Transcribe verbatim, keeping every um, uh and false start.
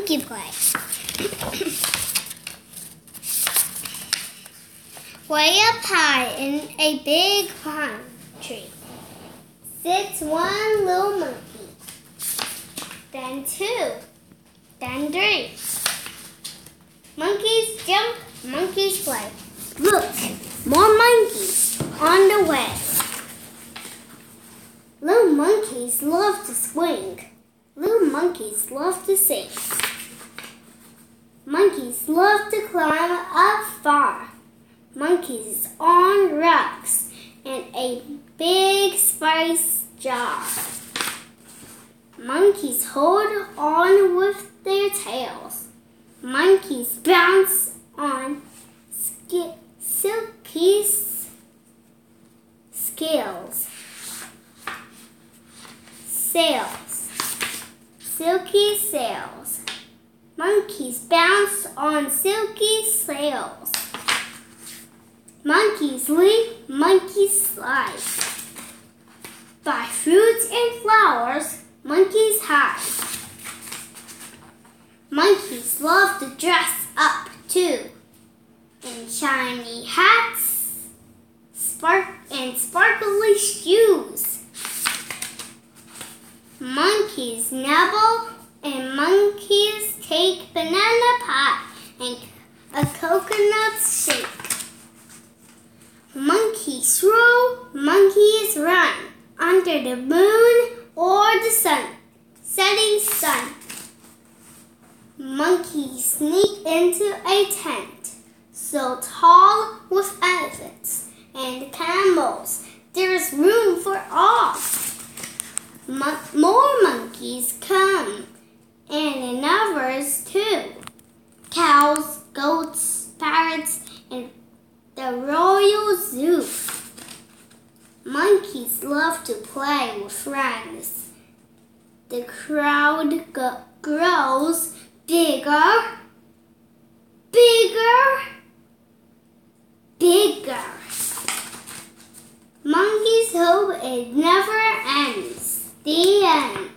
monkey play. Way up high in a big pine tree sits one little monkey, then two, then three. Monkeys jump, monkeys play. Look, more monkeys on the way. Little monkeys love to swing. Little monkeys love to sing. Monkeys love to climb up far. Monkeys on rocks and a big spice jar. Monkeys hold on with their tails. Monkeys bounce on sk- silky scales. Sails. Silky sails. Monkeys bounce on silky sails. Monkeys leap, monkeys slide. By fruits and flowers, monkeys hide. Monkeys love to dress up too, in shiny hats, spark and sparkly shoes. Monkeys nibble and monkeys take banana pie and a coconut shake. Monkeys roll, monkeys run under the moon or the sun, setting sun. Monkeys sneak into a tent so tall with elephants and camels. There's room for all. Mon- more monkeys come, and others too. Cows, goats, parrots, and the royal zoo. Monkeys love to play with friends. The crowd go- grows bigger, bigger, bigger. Monkeys hope it never ends. The end.